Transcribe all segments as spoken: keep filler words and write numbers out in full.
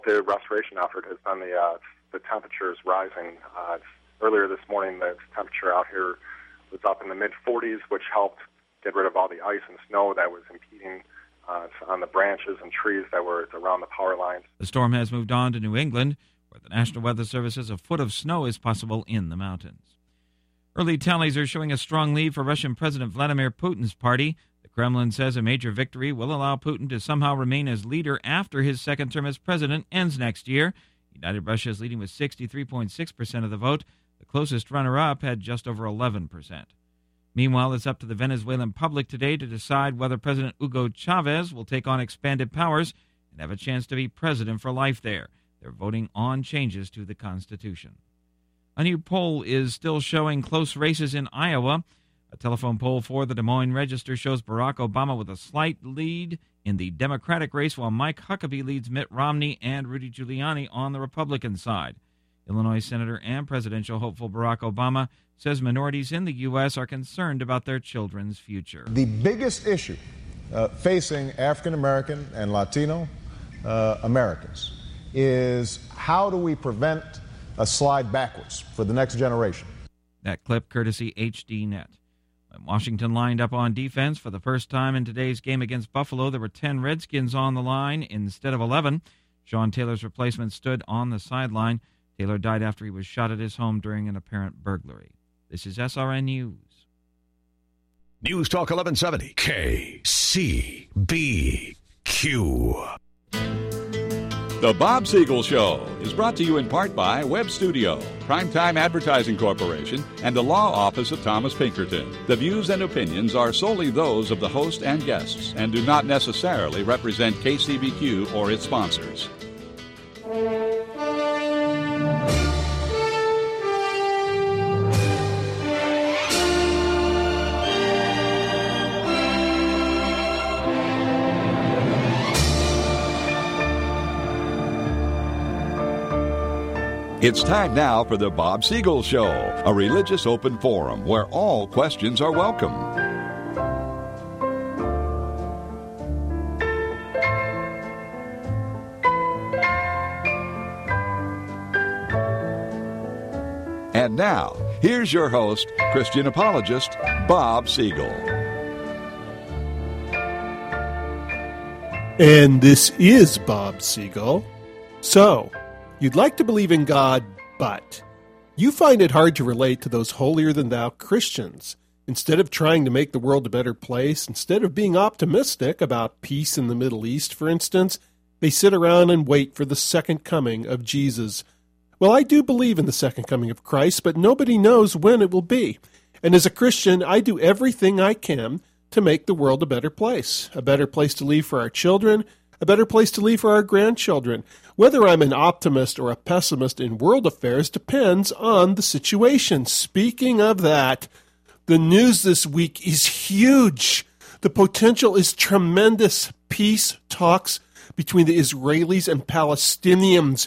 The restoration effort has been the uh, the temperatures rising. Uh, earlier this morning, the temperature out here was up in the mid forties, which helped get rid of all the ice and snow that was impeding uh, on the branches and trees that were around the power lines. The storm has moved on to New England, where the National Weather Service says a foot of snow is possible in the mountains. Early tallies are showing a strong lead for Russian President Vladimir Putin's party. The Kremlin says a major victory will allow Putin to somehow remain as leader after his second term as president ends next year. United Russia is leading with sixty-three point six percent of the vote. The closest runner-up had just over eleven percent. Meanwhile, it's up to the Venezuelan public today to decide whether President Hugo Chavez will take on expanded powers and have a chance to be president for life there. They're voting on changes to the Constitution. A new poll is still showing close races in Iowa. A telephone poll for the Des Moines Register shows Barack Obama with a slight lead in the Democratic race, while Mike Huckabee leads Mitt Romney and Rudy Giuliani on the Republican side. Illinois Senator and presidential hopeful Barack Obama says minorities in the U S are concerned about their children's future. The biggest issue uh, facing African American and Latino uh, Americans is how do we prevent a slide backwards for the next generation. That clip courtesy H D Net. When Washington lined up on defense for the first time in today's game against Buffalo, there were ten Redskins on the line instead of eleven. Sean Taylor's replacement stood on the sideline. Taylor died after he was shot at his home during an apparent burglary. This is S R N News. News Talk eleven seventy, K C B Q. The Bob Siegel Show is brought to you in part by Web Studio, Primetime Advertising Corporation, and the Law Office of Thomas Pinkerton. The views and opinions are solely those of the host and guests and do not necessarily represent K C B Q or its sponsors. It's time now for the Bob Siegel Show, a religious open forum where all questions are welcome. And now, here's your host, Christian apologist, Bob Siegel. And this is Bob Siegel. So, you'd like to believe in God, but you find it hard to relate to those holier-than-thou Christians. Instead of trying to make the world a better place, instead of being optimistic about peace in the Middle East, for instance, they sit around and wait for the second coming of Jesus. Well, I do believe in the second coming of Christ, but nobody knows when it will be. And as a Christian, I do everything I can to make the world a better place, a better place to leave for our children, a better place to leave for our grandchildren. Whether I'm an optimist or a pessimist in world affairs depends on the situation. Speaking of that, the news this week is huge. The potential is tremendous. Peace talks between the Israelis and Palestinians.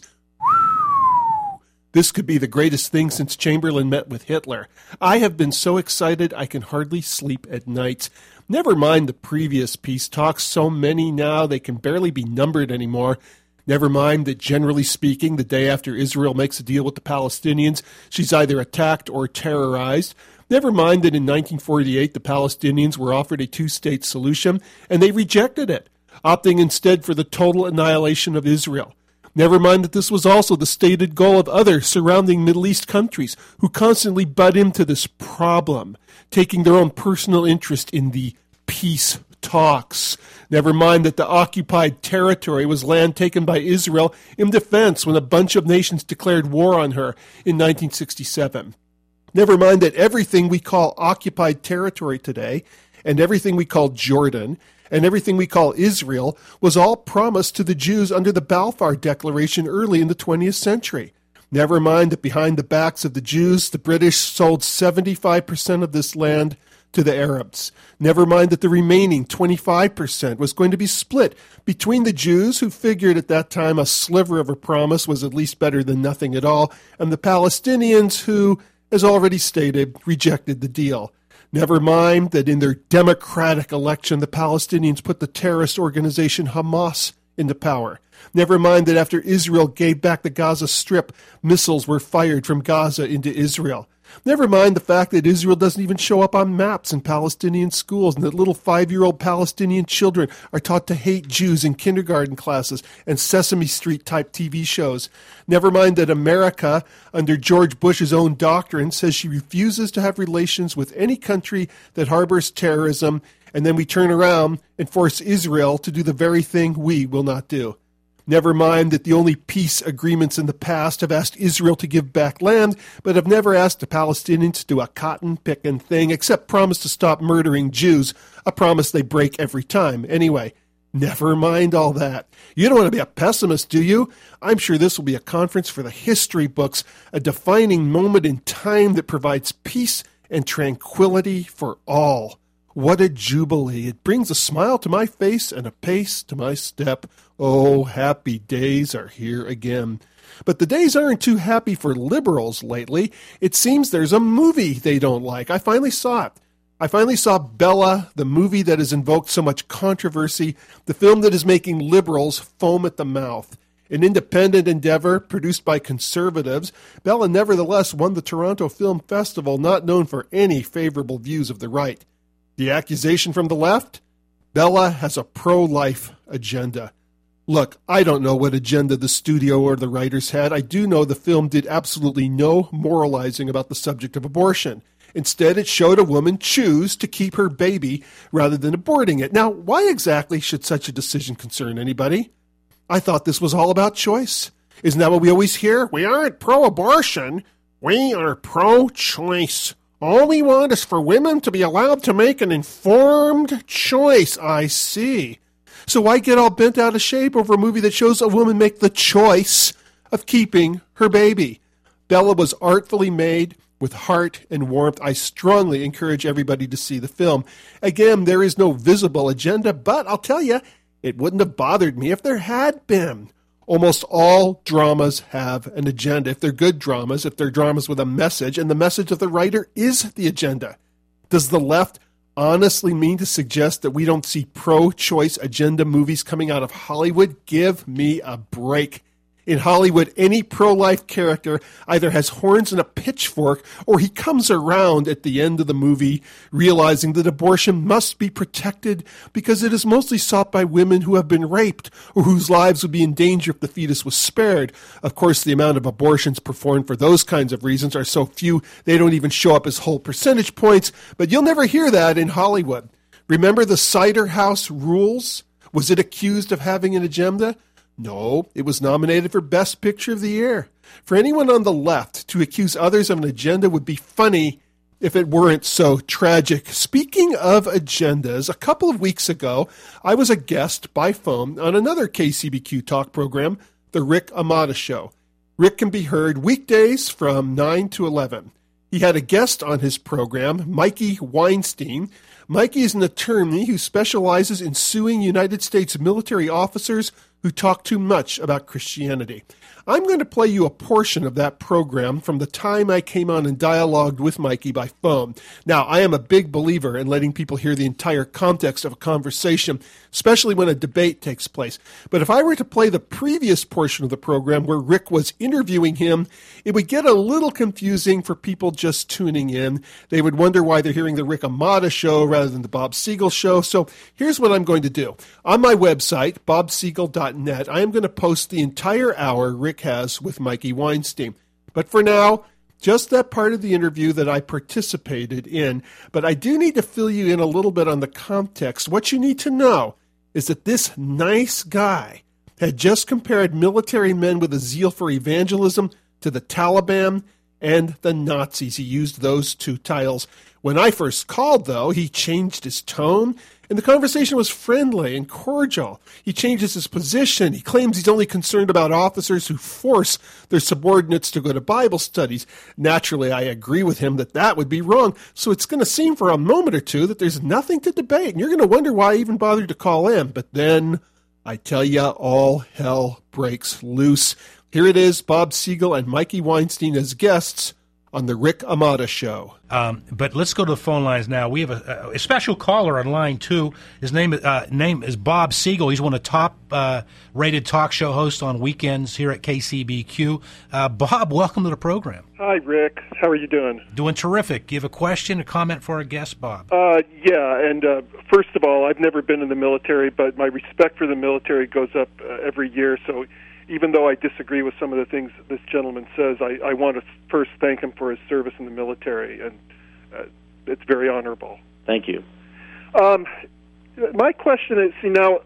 This could be the greatest thing since Chamberlain met with Hitler. I have been so excited I can hardly sleep at night. Never mind the previous peace talks, so many now they can barely be numbered anymore. Never mind that, generally speaking, the day after Israel makes a deal with the Palestinians, she's either attacked or terrorized. Never mind that in nineteen forty-eight the Palestinians were offered a two-state solution, and they rejected it, opting instead for the total annihilation of Israel. Never mind that this was also the stated goal of other surrounding Middle East countries who constantly butt into this problem, taking their own personal interest in the peace talks. Never mind that the occupied territory was land taken by Israel in defense when a bunch of nations declared war on her in nineteen sixty-seven. Never mind that everything we call occupied territory today, and everything we call Jordan, and everything we call Israel was all promised to the Jews under the Balfour Declaration early in the twentieth century. Never mind that behind the backs of the Jews, the British sold seventy-five percent of this land to the Arabs. Never mind that the remaining twenty-five percent was going to be split between the Jews, who figured at that time a sliver of a promise was at least better than nothing at all, and the Palestinians, who, as already stated, rejected the deal. Never mind that in their democratic election, the Palestinians put the terrorist organization Hamas into power. Never mind that after Israel gave back the Gaza Strip, missiles were fired from Gaza into Israel. Never mind the fact that Israel doesn't even show up on maps in Palestinian schools and that little five-year-old Palestinian children are taught to hate Jews in kindergarten classes and Sesame Street-type T V shows. Never mind that America, under George Bush's own doctrine, says she refuses to have relations with any country that harbors terrorism, and then we turn around and force Israel to do the very thing we will not do. Never mind that the only peace agreements in the past have asked Israel to give back land, but have never asked the Palestinians to do a cotton-picking thing except promise to stop murdering Jews, a promise they break every time. Anyway, never mind all that. You don't want to be a pessimist, do you? I'm sure this will be a conference for the history books, a defining moment in time that provides peace and tranquility for all. What a jubilee. It brings a smile to my face and a pace to my step. Oh, happy days are here again. But the days aren't too happy for liberals lately. It seems there's a movie they don't like. I finally saw it. I finally saw Bella, the movie that has invoked so much controversy, the film that is making liberals foam at the mouth. An independent endeavor produced by conservatives, Bella nevertheless won the Toronto Film Festival, not known for any favorable views of the right. The accusation from the left? Bella has a pro-life agenda. Look, I don't know what agenda the studio or the writers had. I do know the film did absolutely no moralizing about the subject of abortion. Instead, it showed a woman choose to keep her baby rather than aborting it. Now, why exactly should such a decision concern anybody? I thought this was all about choice. Isn't that what we always hear? We aren't pro-abortion. We are pro-choice. All we want is for women to be allowed to make an informed choice. I see. So why get all bent out of shape over a movie that shows a woman make the choice of keeping her baby? Bella was artfully made with heart and warmth. I strongly encourage everybody to see the film. Again, there is no visible agenda, but I'll tell you, it wouldn't have bothered me if there had been. Almost all dramas have an agenda. If they're good dramas, if they're dramas with a message, and the message of the writer is the agenda. Does the left honestly mean to suggest that we don't see pro-choice agenda movies coming out of Hollywood? Give me a break. In Hollywood, any pro-life character either has horns and a pitchfork, or he comes around at the end of the movie realizing that abortion must be protected because it is mostly sought by women who have been raped or whose lives would be in danger if the fetus was spared. Of course, the amount of abortions performed for those kinds of reasons are so few they don't even show up as whole percentage points, but you'll never hear that in Hollywood. Remember the Cider House Rules? Was it accused of having an agenda? No, it was nominated for Best Picture of the Year. For anyone on the left to accuse others of an agenda would be funny if it weren't so tragic. Speaking of agendas, a couple of weeks ago, I was a guest by phone on another K C B Q talk program, The Rick Amato Show. Rick can be heard weekdays from nine to eleven. He had a guest on his program, Mikey Weinstein. Mikey is an attorney who specializes in suing United States military officers who talk too much about Christianity. I'm going to play you a portion of that program from the time I came on and dialogued with Mikey by phone. Now, I am a big believer in letting people hear the entire context of a conversation, especially when a debate takes place. But if I were to play the previous portion of the program where Rick was interviewing him, it would get a little confusing for people just tuning in. They would wonder why they're hearing the Rick Amato Show rather than the Bob Siegel Show. So here's what I'm going to do. On my website, bob siegel dot net, I am going to post the entire hour Rick has with Mikey Weinstein. But for now, just that part of the interview that I participated in. But I do need to fill you in a little bit on the context. What you need to know is that this nice guy had just compared military men with a zeal for evangelism to the Taliban and the Nazis. He used those two titles. When I first called, though, he changed his tone, and the conversation was friendly and cordial. He changes his position. He claims he's only concerned about officers who force their subordinates to go to Bible studies. Naturally, I agree with him that that would be wrong. So it's going to seem for a moment or two that there's nothing to debate, and you're going to wonder why I even bothered to call in. But then, I tell ya, all hell breaks loose. Here it is, Bob Siegel and Mikey Weinstein as guests on The Rick Amato Show. Um, but let's go to the phone lines now. We have a, a special caller on line two. His name, uh, name is Bob Siegel. He's one of the top uh, rated talk show hosts on weekends here at K C B Q. Uh, Bob, welcome to the program. Hi, Rick. How are you doing? Doing terrific. Do you have a question, a comment for our guest, Bob? Uh, yeah, and uh, first of all, I've never been in the military, but my respect for the military goes up uh, every year. So even though I disagree with some of the things this gentleman says, I, I want to first thank him for his service in the military, and uh, it's very honorable. Thank you. Um, my question is, see, now,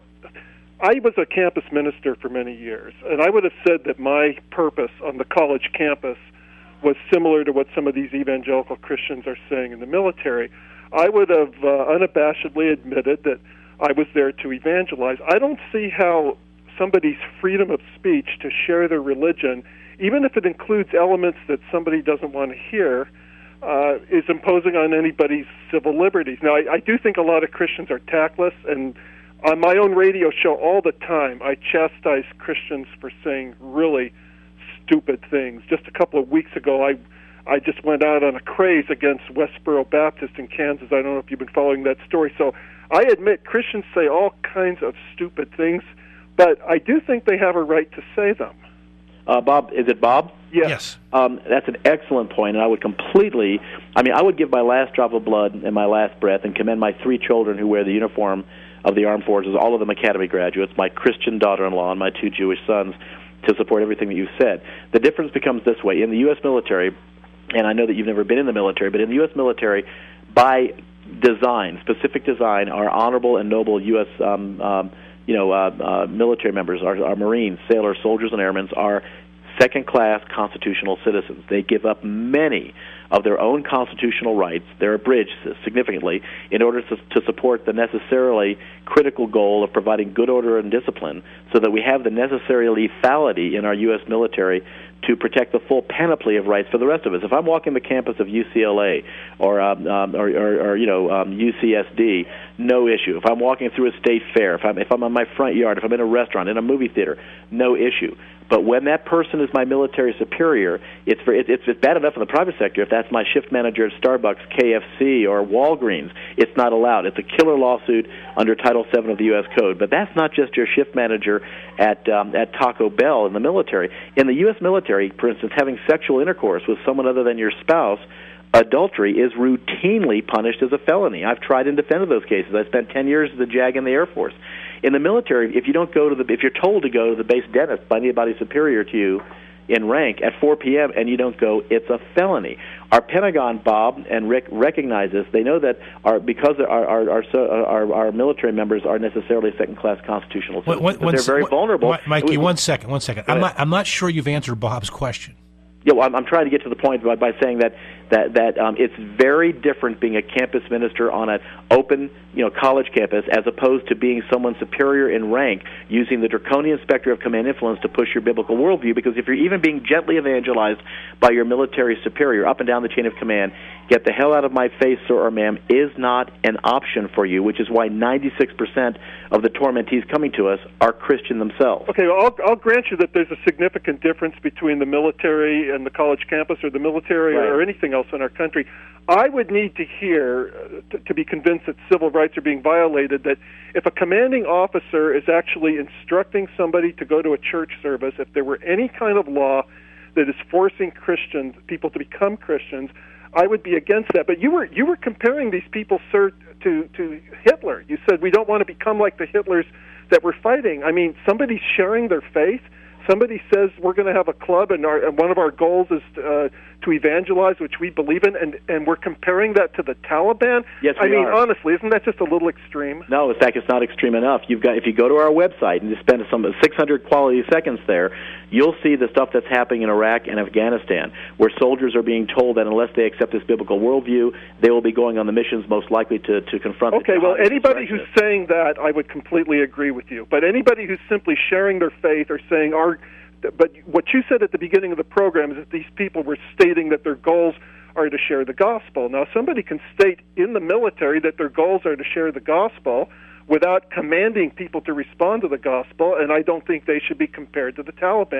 I was a campus minister for many years, and I would have said that my purpose on the college campus was similar to what some of these evangelical Christians are saying in the military. I would have uh, unabashedly admitted that I was there to evangelize. I don't see how somebody's freedom of speech to share their religion, even if it includes elements that somebody doesn't want to hear, uh, is imposing on anybody's civil liberties. Now, I, I do think a lot of Christians are tactless, and on my own radio show all the time, I chastise Christians for saying really stupid things. Just a couple of weeks ago, I I just went out on a craze against Westboro Baptist in Kansas. I don't know if you've been following that story. So I admit Christians say all kinds of stupid things, but I do think they have a right to say them. Uh, Bob, is it Bob? Yes. Yes. Um, that's an excellent point, and I would completely, I mean, I would give my last drop of blood and my last breath and commend my three children who wear the uniform of the armed forces, all of them academy graduates, my Christian daughter-in-law and my two Jewish sons, to support everything that you've said. The difference becomes this way. In the U S military, and I know that you've never been in the military, but in the U S military, by design, specific design, our honorable and noble U S Um, um, you know, uh, uh, military members, our, our Marines, sailors, soldiers, and airmen are second-class constitutional citizens. They give up many of their own constitutional rights, they're abridged significantly, in order to, to support the necessarily critical goal of providing good order and discipline so that we have the necessary lethality in our U S military to protect the full panoply of rights for the rest of us. If I'm walking the campus of U C L A or um, um, or, or, or you know um, U C S D, no issue. If I'm walking through a state fair, if I'm if I'm on my front yard, if I'm in a restaurant, in a movie theater, no issue. But when that person is my military superior, it's for, it's it's bad enough in the private sector. If that's my shift manager at Starbucks, K F C, or Walgreens, it's not allowed. It's a killer lawsuit under Title seven of the U S Code. But that's not just your shift manager at um, at Taco Bell in the military. In the U S military, for instance, having sexual intercourse with someone other than your spouse, adultery is routinely punished as a felony. I've tried and defended those cases. I spent ten years as a JAG in the Air Force. In the military, if you don't go to the, if you're told to go to the base dentist by anybody superior to you in rank at four p.m. and you don't go, it's a felony. Our Pentagon, Bob and Rick, recognize this. They know that our because our our our, our, our military members are necessarily second-class constitutional citizens, One, one, they're very one, vulnerable. Mikey, we, one second, one second. I'm not, I'm not sure you've answered Bob's question. Yeah, well, I'm, I'm trying to get to the point by, by saying that that that um, it's very different being a campus minister on an open, you know, college campus as opposed to being someone superior in rank, using the draconian specter of command influence to push your biblical worldview. Because if you're even being gently evangelized by your military superior up and down the chain of command, get the hell out of my face, sir or ma'am, is not an option for you. Which is why ninety-six percent of the tormentees coming to us are Christian themselves. Okay, well, I'll, I'll grant you that there's a significant difference between the military and the college campus, or the military, right, or anything else in our country. I would need to hear, uh, to, to be convinced that civil rights are being violated, that if a commanding officer is actually instructing somebody to go to a church service, if there were any kind of law that is forcing Christians, people to become Christians, I would be against that. But you were you were comparing these people, sir, to, to Hitler. You said we don't want to become like the Hitlers that we're fighting. I mean, somebody's sharing their faith. Somebody says we're going to have a club, and, our, and one of our goals is to, uh, to evangelize, which we believe in, and, and we're comparing that to the Taliban. Yes, we I mean, are. honestly, isn't that just a little extreme? No, in fact, it's not extreme enough. You've got if you go to our website and you spend some six hundred quality seconds there, you'll see the stuff that's happening in Iraq and Afghanistan, where soldiers are being told that unless they accept this biblical worldview, they will be going on the missions most likely to, to confront. Okay, the well, anybody who's saying that, I would completely agree with you. But anybody who's simply sharing their faith or saying our But what you said at the beginning of the program is that these people were stating that their goals are to share the gospel. Now, somebody can state in the military that their goals are to share the gospel without commanding people to respond to the gospel, and I don't think they should be compared to the Taliban.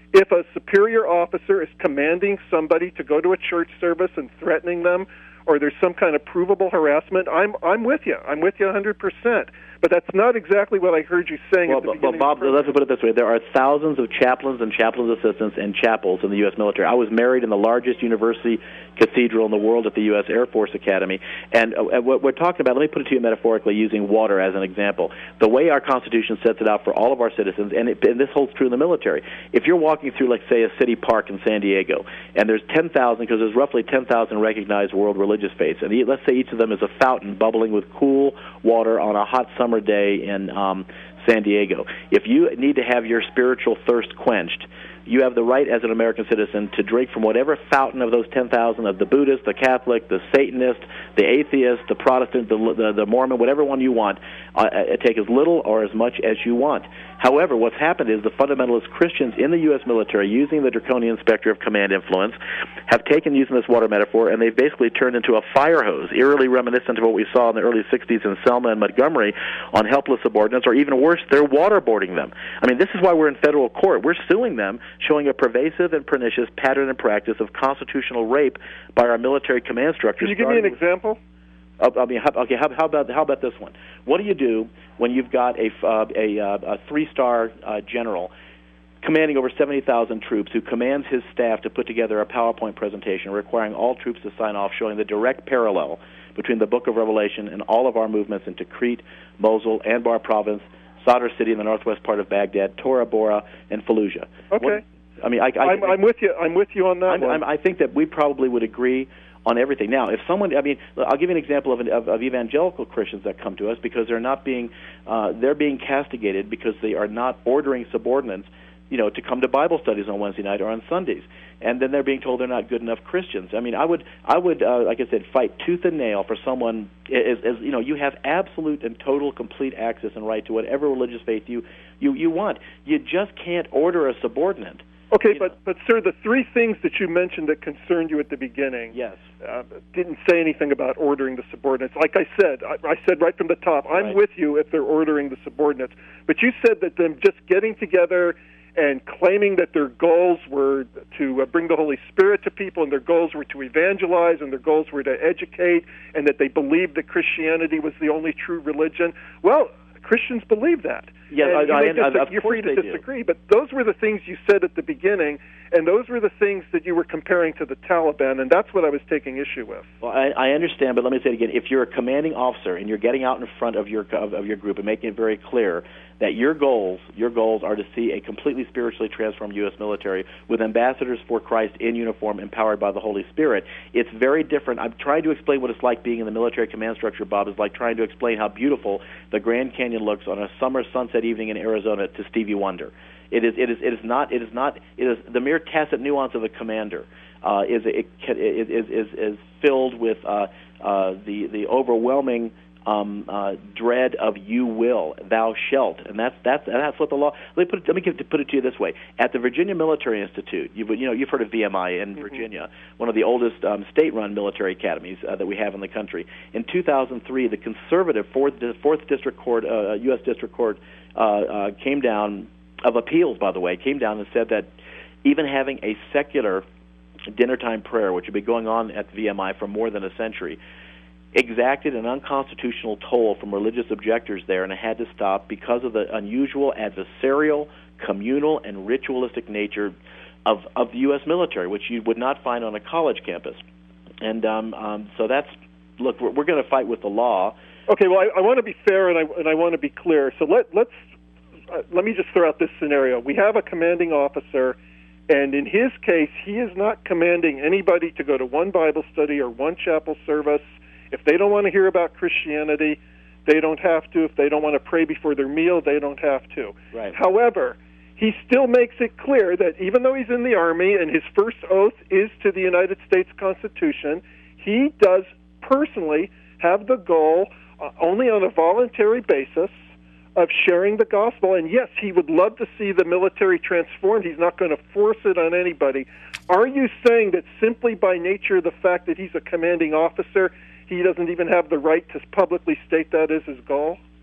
If a superior officer is commanding somebody to go to a church service and threatening them, or there's some kind of provable harassment, I'm I'm with you. I'm with you one hundred percent. But that's not exactly what I heard you saying well, at the but, beginning. Well, Bob, of the let's put it this way. There are thousands of chaplains and chaplains' assistants and chapels in the U S military. I was married in the largest university cathedral in the world at the U S Air Force Academy. And uh, what we're talking about, let me put it to you metaphorically using water as an example. The way our Constitution sets it out for all of our citizens, and, it, and this holds true in the military, if you're walking through, like, say, a city park in San Diego, and there's ten thousand, because there's roughly ten thousand recognized world religious faiths, and let's say each of them is a fountain bubbling with cool water on a hot summer day in um, San Diego. If you need to have your spiritual thirst quenched, you have the right as an American citizen to drink from whatever fountain of those ten thousand, of the Buddhist, the Catholic, the Satanist, the atheist, the Protestant, the, the, the Mormon, whatever one you want, uh, take as little or as much as you want. However, what's happened is the fundamentalist Christians in the U S military, using the draconian specter of command influence, have taken, using this water metaphor, and they've basically turned into a fire hose, eerily reminiscent of what we saw in the early sixties in Selma and Montgomery on helpless subordinates, or even worse, they're waterboarding them. I mean, this is why we're in federal court. We're suing them, showing a pervasive and pernicious pattern and practice of constitutional rape by our military command structures. Can you give me an example? I mean, how, okay. How, how about how about this one? What do you do when you've got a uh, a, a three-star uh, general commanding over seventy thousand troops who commands his staff to put together a PowerPoint presentation requiring all troops to sign off, showing the direct parallel between the Book of Revelation and all of our movements into Crete, Mosul, Anbar Province, Sadr City in the northwest part of Baghdad, Tora Bora, and Fallujah? Okay. What, I mean, I, I, I'm, I'm with you. I'm with you on that I'm, one. I'm, I think that we probably would agree on everything. Now, if someone, I mean, I'll give you an example of, an, of, of evangelical Christians that come to us because they're not being, uh, they're being castigated because they are not ordering subordinates, you know, to come to Bible studies on Wednesday night or on Sundays, and then they're being told they're not good enough Christians. I mean, I would, I would, uh, like I said, fight tooth and nail for someone. As, as you know, you have absolute and total, complete access and right to whatever religious faith you, you, you want. You just can't order a subordinate. Okay, but, know. but, sir, the three things that you mentioned that concerned you at the beginning yes. uh, didn't say anything about ordering the subordinates. Like I said, I, I said right from the top, I'm right. with you if they're ordering the subordinates. But you said that them just getting together and claiming that their goals were to uh, bring the Holy Spirit to people, and their goals were to evangelize, and their goals were to educate, and that they believed that Christianity was the only true religion. Well, Christians believe that. Yes, and I, I, dis- I, of you're course free to they disagree, do. but those were the things you said at the beginning, and those were the things that you were comparing to the Taliban, and that's what I was taking issue with. Well, I, I understand, but let me say it again. If you're a commanding officer and you're getting out in front of your of, of your group and making it very clear that your goals your goals are to see a completely spiritually transformed U S military with ambassadors for Christ in uniform, empowered by the Holy Spirit, it's very different. I'm trying to explain what it's like being in the military command structure, Bob, is like trying to explain how beautiful the Grand Canyon looks on a summer sunset evening in Arizona to Stevie Wonder. It is it is it is not it is not it is the mere tacit nuance of a commander uh, is it is is is filled with uh, uh, the the overwhelming Um, uh, dread of "you will, thou shalt," and that's that's that's what the law. Let me put it, let me give, put it to you this way: at the Virginia Military Institute, you've you know you've heard of V M I in mm-hmm. Virginia, one of the oldest um, state-run military academies uh, that we have in the country. In two thousand three, the conservative fourth fourth District Court, uh, U S District Court, uh, uh, came down of appeals, by the way, came down and said that even having a secular dinner time prayer, which had been going on at V M I for more than a century, exacted an unconstitutional toll from religious objectors there, and it had to stop because of the unusual adversarial, communal, and ritualistic nature of, of the U S military, which you would not find on a college campus. And um, um, so that's, look, we're, we're going to fight with the law. Okay, well, I, I want to be fair, and I, and I want to be clear. So let, let's, uh, let me just throw out this scenario. We have a commanding officer, and in his case, he is not commanding anybody to go to one Bible study or one chapel service. If they don't want to hear about Christianity, they don't have to. If they don't want to pray before their meal, they don't have to. Right. However, he still makes it clear that even though he's in the Army and his first oath is to the United States Constitution, he does personally have the goal, uh, only on a voluntary basis, of sharing the gospel. And yes, he would love to see the military transformed. He's not going to force it on anybody. Are you saying that simply by nature of the fact that he's a commanding officer, he doesn't even have the right to publicly state that as his goal?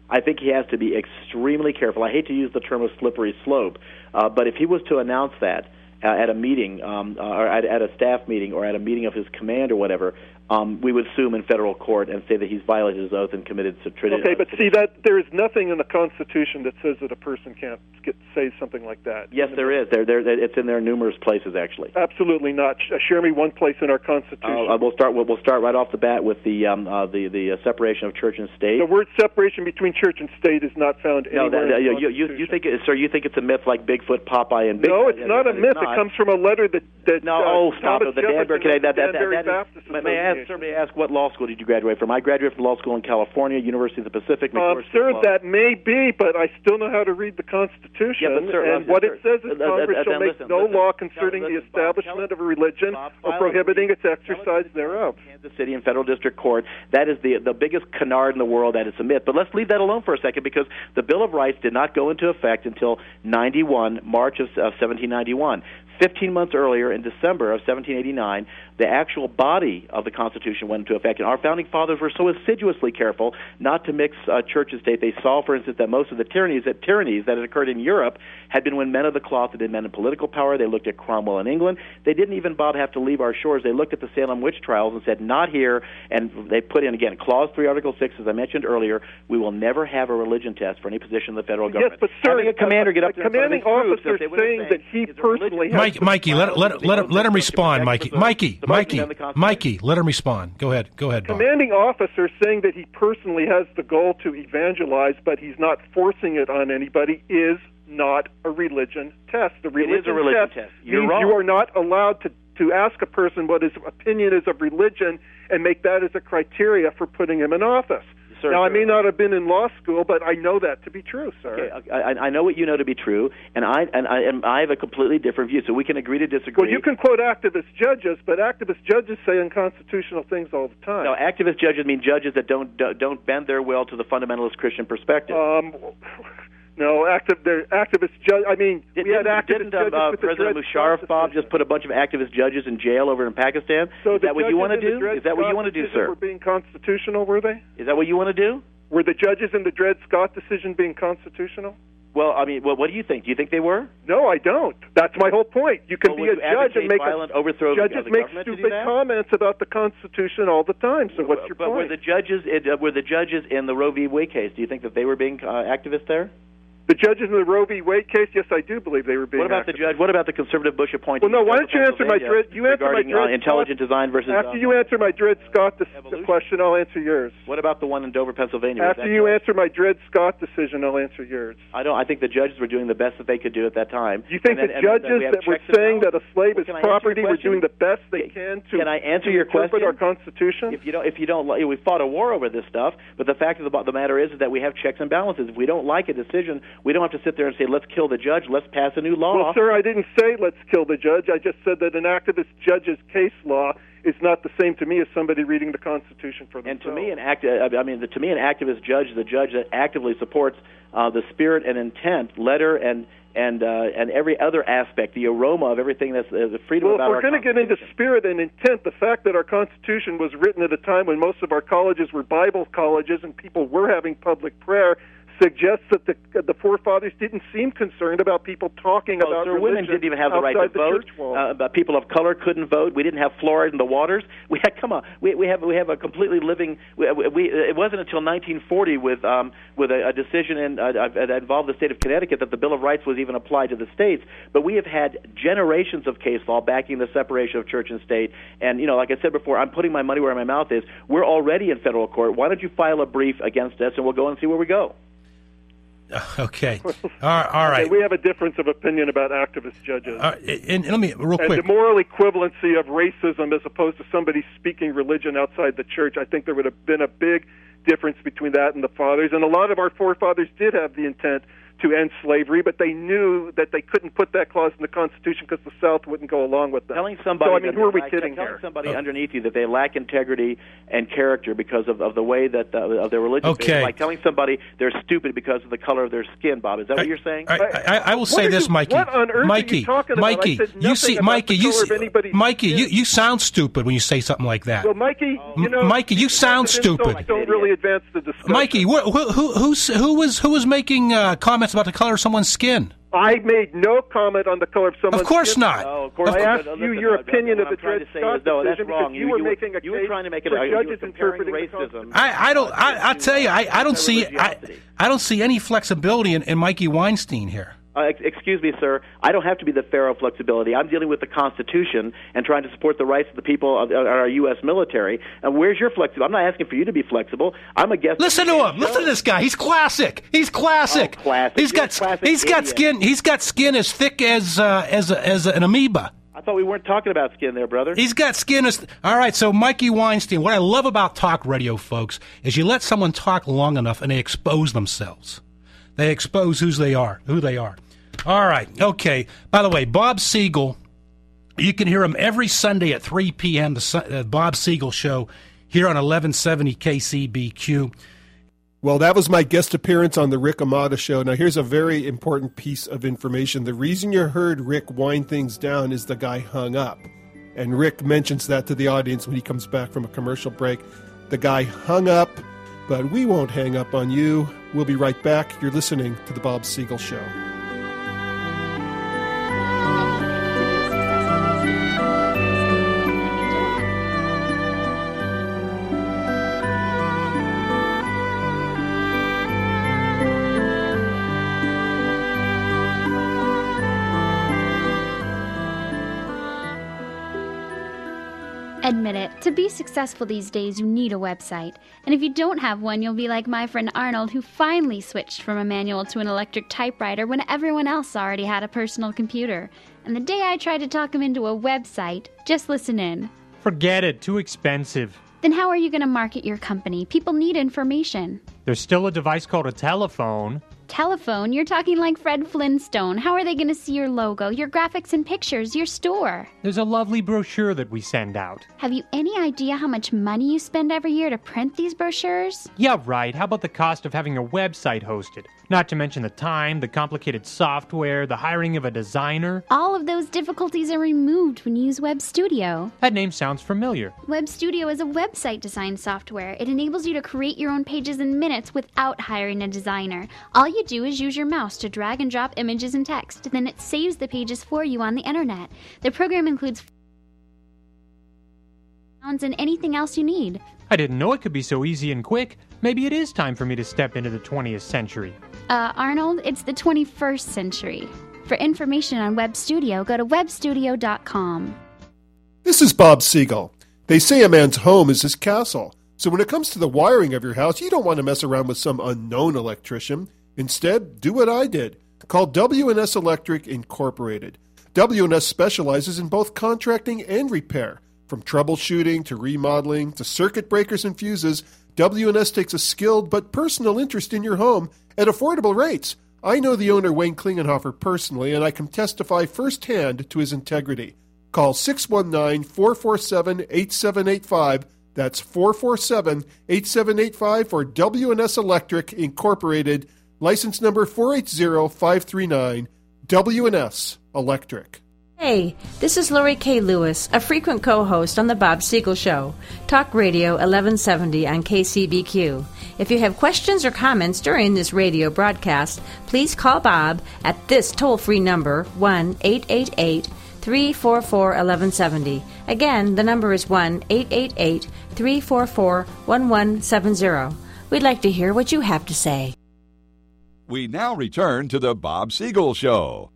I think he has to be extremely careful. I hate to use the term of slippery slope, uh, but if he was to announce that uh, at a meeting, um, uh, or at, at a staff meeting, or at a meeting of his command or whatever, um, we would sue him in federal court and say that he's violated his oath and committed treason. Okay, but see, that there is nothing in the Constitution that says that a person can't get, say something like that. Yes, there is. There, there, it's in there in numerous places, actually. Absolutely not. Sh- Share me one place in our Constitution. Uh, we'll start. We'll, we'll start right off the bat with the um, uh, the the uh, separation of church and state. The word separation between church and state is not found no, anywhere. No, in the you, you, you think, it, sir? You think it's a myth like Bigfoot, Popeye, and Bigfoot? No, it's not a myth. It comes from a letter that that no. uh, Oh, stop Thomas it. The Danbury. Jefferson That, that, that, Danbury that, that Baptist is, may I ask, sir? May I ask what law school did you graduate from? I graduated from law school in California, University of the Pacific. Uh, sir, that may be, but I still know how to read the Constitution. Yeah, but sir, and uh, what sir, it says is uh, Congress uh, shall make listen, no listen, law concerning no, the listen, Bob, establishment of a religion Bob, or prohibiting its exercise thereof. Kansas City and federal district court. That is the the biggest canard in the world. That it's a myth. But let's leave that alone for a second, because the Bill of Rights did not go into effect until ninety-one, March of uh, seventeen ninety-one. Fifteen months earlier, in December of seventeen eighty-nine, the actual body of the Constitution went into effect. And our founding fathers were so assiduously careful not to mix uh, church and state. They saw, for instance, that most of the tyrannies that tyrannies that had occurred in Europe had been when men of the cloth had been men in political power. They looked at Cromwell in England. They didn't even, Bob, have to leave our shores. They looked at the Salem witch trials and said, not here. And they put in, again, Clause three, Article six, as I mentioned earlier, we will never have a religion test for any position in the federal government. Yes, but sir, having a commander get up there, commanding officer saying that he personally has Mike, Mikey, let let let him, let him respond, Mikey. Mikey, Mikey, Mikey, let him respond. Go ahead, go ahead, Bob. Commanding officer saying that he personally has the goal to evangelize, but he's not forcing it on anybody, is not a religion test. The religion, it is a religion test, test. You're means wrong. You are not allowed to to ask a person what his opinion is of religion and make that as a criteria for putting him in office. Sir, now, sir. I may not have been in law school, but I know that to be true, sir. Okay, I, I know what you know to be true, and I and I and I have a completely different view. So we can agree to disagree. Well, you can quote activist judges, but activist judges say unconstitutional things all the time. No, activist judges mean judges that don't don't bend their will to the fundamentalist Christian perspective. Um, no, active. They're activist judge. I mean, Did, we had didn't, activist didn't, judges uh, with the President Dred Musharraf, Scott Bob, decision. just put a bunch of activist judges in jail over in Pakistan? So Is the that what you want to judges in do? the Dred Is that what you Scott want to do, decision sir? Were being constitutional, were they? Is that what you want to do? Were the judges in the Dred Scott decision being constitutional? Well, I mean, well, what do you think? Do you think they were? No, I don't. That's my whole point. You can Well, be would a you judge and advocate make violent a, overthrow judges of the make government to do stupid that? comments about the Constitution all the time. So what's your but point? were the judges uh, were the judges in the Roe v. Wade case? Do you think that they were being uh, activists there? The judges in the Roe v. Wade case, yes, I do believe they were being. What about activists. the judge? What about the conservative Bush appointee? Well, no. Why don't you answer my Dred? You answer my regarding Dred uh, intelligent Scott, design versus. After uh, you answer my Dred Scott the, the evolution? question, I'll answer yours. What about the one in Dover, Pennsylvania? Was After that you judge? answer my Dred Scott decision, I'll answer yours. I don't. I think the judges were doing the best that they could do at that time. You think And the then- and then judges we have that were checks and saying that a slave Well, is can I answer your property were question? doing the best they can to, Can I answer to your interpret question? our Constitution? If you don't, if you don't, like, we fought a war over this stuff. But the fact of the, the matter is, is that we have checks and balances. If we don't like a decision, we don't have to sit there and say, "Let's kill the judge. Let's pass a new law." Well, sir, I didn't say let's kill the judge. I just said that an activist judge's case law is not the same to me as somebody reading the Constitution for And themselves. to me, an act, I mean, to me, an activist judge is a judge that actively supports uh, the spirit and intent, letter and and uh, and every other aspect, the aroma of everything that's uh, the freedom well, about if we're our going to get into spirit and intent, the fact that our Constitution was written at a time when most of our colleges were Bible colleges and people were having public prayer suggests that the the forefathers didn't seem concerned about people talking Oh, about sir, religion women didn't even have the right to outside the vote. church walls. Uh, but people of color couldn't vote. We didn't have fluoride in the waters. We had come on. We we have we have a completely living. We, we it wasn't until nineteen forty with um with a, a decision in uh, that involved the state of Connecticut that the Bill of Rights was even applied to the states. But we have had generations of case law backing the separation of church and state. And you know, like I said before, I'm putting my money where my mouth is. We're already in federal court. Why don't you file a brief against us, and we'll go and see where we go. Okay. All right. All right. Okay, we have a difference of opinion about activist judges. Uh, and, and let me real and quick. the moral equivalency of racism as opposed to somebody speaking religion outside the church, I think there would have been a big difference between that and the fathers. And a lot of our forefathers did have the intent to end slavery, but they knew that they couldn't put that clause in the Constitution because the South wouldn't go along with them. Telling somebody, so, I mean, that who are we lack, kidding telling here? somebody oh. underneath you that they lack integrity and character because of, of the way that the, of their religion. Okay. Is like telling somebody they're stupid because of the color of their skin. Bob, is that I, what you're saying? I, I, I will say this, you, Mikey. What on earth Mikey, are you talking Mikey, about? I said you see, about Mikey, the you color see, of anybody's Mikey, skin. you, you sound stupid when you say something like that. Well, Mikey, you know, Mikey, you sound stupid. Don't, don't really advance the discussion. Mikey, who, who, who, who's, who was who was making uh, comments about the color of someone's skin? I made no comment on the color of someone's Of course skin. not. No, of course. I asked Listen, you listen, your uh, opinion what of the I'm trying Dred to say Scott is, no, that's decision wrong. because you, were you, making a you were case trying to make it for a, you were judges comparing interpreting the racism. Constitution. I, I don't. I, I tell you, I, I don't see. I, I don't see any flexibility in, in Mikey Weinstein here. Uh, ex- excuse me, sir. I don't have to be the pharaoh of flexibility. I'm dealing with the Constitution and trying to support the rights of the people of, of our U S military. And where's your flexibility? I'm not asking for you to be flexible. I'm a guest. Listen to him. Listen to this guy. He's classic. He's classic. Oh, classic. He's You're got. classic He's got idiot. skin. He's got skin as thick as uh, as a, as an amoeba. I thought we weren't talking about skin there, brother. He's got skin as. All right. So Mikey Weinstein. What I love about talk radio, folks, is you let someone talk long enough and they expose themselves. They expose who they are. Who they are. All right. Okay. By the way, Bob Siegel, you can hear him every Sunday at three p.m., the uh, Bob Siegel Show, here on eleven seventy K C B Q. Well, that was my guest appearance on the Rick Amato Show. Now, here's a very important piece of information. The reason you heard Rick wind things down is the guy hung up. And Rick mentions that to the audience when he comes back from a commercial break. The guy hung up, but we won't hang up on you. We'll be right back. You're listening to the Bob Siegel Show. Admit it, to be successful these days, you need a website. And if you don't have one, you'll be like my friend Arnold, who finally switched from a manual to an electric typewriter when everyone else already had a personal computer. And the day I tried to talk him into a website, just listen in. Forget it, too expensive. Then how are you going to market your company? People need information. There's still a device called a telephone. Telephone? You're talking like Fred Flintstone. How are they going to see your logo, your graphics and pictures, your store? There's a lovely brochure that we send out. Have you any idea how much money you spend every year to print these brochures? Yeah, right. How about the cost of having a website hosted? Not to mention the time, the complicated software, the hiring of a designer. All of those difficulties are removed when you use Web Studio. That name sounds familiar. Web Studio is a website design software. It enables you to create your own pages in minutes without hiring a designer. All you do is use your mouse to drag and drop images and text. Then it saves the pages for you on the internet. The program includes sounds and anything else you need. I didn't know it could be so easy and quick. Maybe it is time for me to step into the twentieth century. Uh, Arnold, it's the twenty-first century. For information on Web Studio, go to web studio dot com. This is Bob Siegel. They say a man's home is his castle. So when it comes to the wiring of your house, you don't want to mess around with some unknown electrician. Instead, do what I did. Call W and S Electric Incorporated. W and S specializes in both contracting and repair. From troubleshooting to remodeling to circuit breakers and fuses, W and S takes a skilled but personal interest in your home at affordable rates. I know the owner, Wayne Klingenhofer, personally, and I can testify firsthand to his integrity. Call six one nine, four four seven, eight seven eight five. That's four four seven, eight seven eight five for W and S Electric Incorporated. License number four eight zero five three nine, W and S Electric. Hey, this is Lori K. Lewis, a frequent co-host on The Bob Siegel Show, Talk Radio eleven seventy on K C B Q. If you have questions or comments during this radio broadcast, please call Bob at this toll-free number, one eight eight eight, three four four, one one seven zero. Again, the number is one eight eight eight, three four four, one one seven zero. We'd like to hear what you have to say. We now return to the Bob Siegel Show.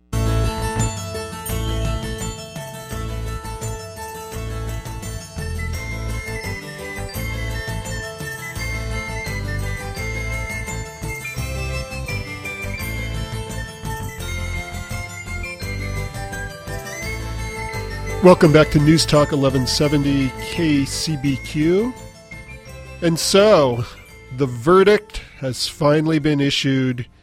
Welcome back to News Talk eleven seventy K C B Q. And so, the verdict has finally been issued